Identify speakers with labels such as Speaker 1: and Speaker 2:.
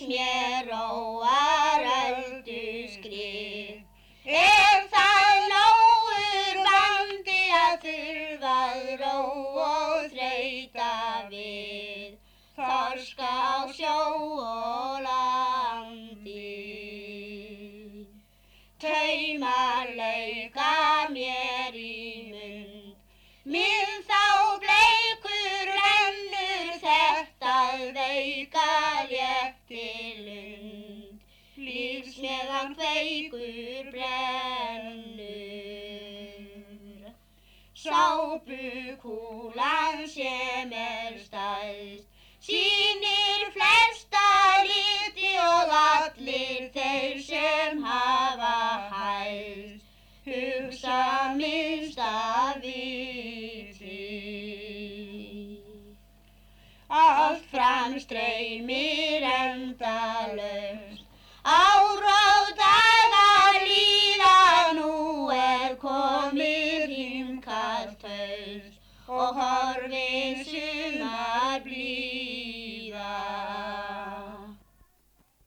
Speaker 1: mér róar ölduskrið. Það nógur vandi að þurfa að ró og þreyta við, þorska á sjó og landi. Taumar lauka mér í mund, minn þá bleikur rennur þetta veika létti lund, lífs meðan kveikur brennur. Sápukúlan sem stærst sýnir flesta liti og allir þeir sem hafa hæst hugsa minnsta viti. Allt fram streymir endalaust, ár og dagar líða, nú komið himnkalt haust og horfið sumar blíða.